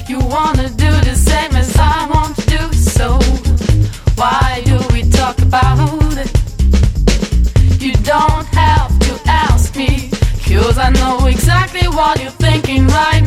You wanna do the same as I want to do, so why do we talk about it? You don't have to ask me, 'cause I know exactly what you're thinking right